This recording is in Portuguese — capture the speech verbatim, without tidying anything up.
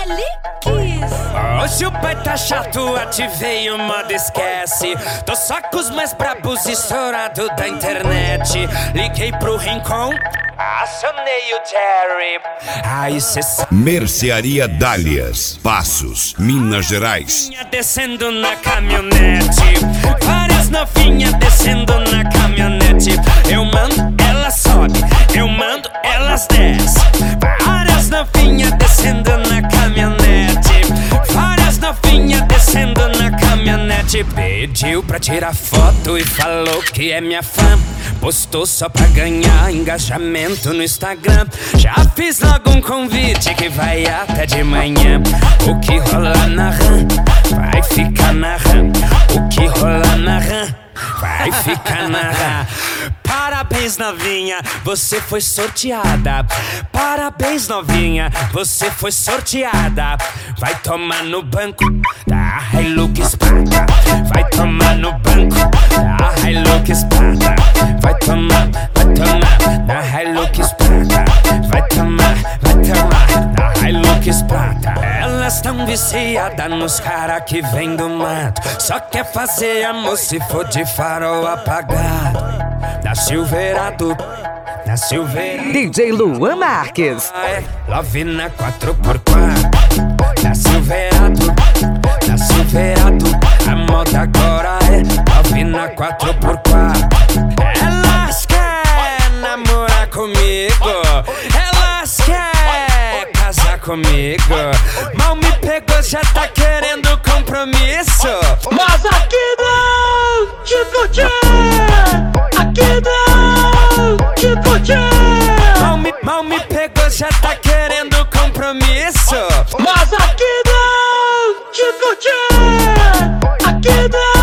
Relíquias. Hoje o pai tá chato, ativei o modo esquece. Tô só com os mais brabos estourados da internet. Liguei pro Rincon, acionei o Jerry. Aí cê sabe. Mercearia Dálias, Passos, Minas Gerais. Descendo na caminhonete, várias novinhas descendo na caminhonete. Eu mando, ela sobe, eu mando, elas desce. Várias novinhas descendo na caminhonete, várias novinhas descendo na caminhonete. Pediu pra tirar foto e falou que é minha fã. Postou só pra ganhar engajamento no Instagram. Já fiz logo um convite que vai até de manhã. O que rola na RAM vai ficar na RAM. O que rola na RAM vai ficar na RAM. Parabéns, novinha, você foi sorteada. Parabéns, novinha, você foi sorteada. Vai tomar no banco da Hilux Prata. Vai tomar no banco da Hilux Prata. Vai tomar, vai tomar da Hilux Prata. Vai tomar, vai tomar da Hilux Prata. Elas tão viciadas nos cara que vem do mato. Só quer fazer amor se for de farol apagado. Da Silverado, da Silverado. D J Luan Marques. Love na quatro por quatro. Da Silverado, da Silverado. A moda agora é love na quatro por quatro. Elas querem namorar comigo, elas querem casar comigo. Mal me pegou, já tá querendo compromisso. Mas aqui não, Chico Tchê. Aqui não, Chico Tchê. Mal me, mal me pegou, já tá querendo compromisso. Mas aqui não, Chico Tchê. Aqui não.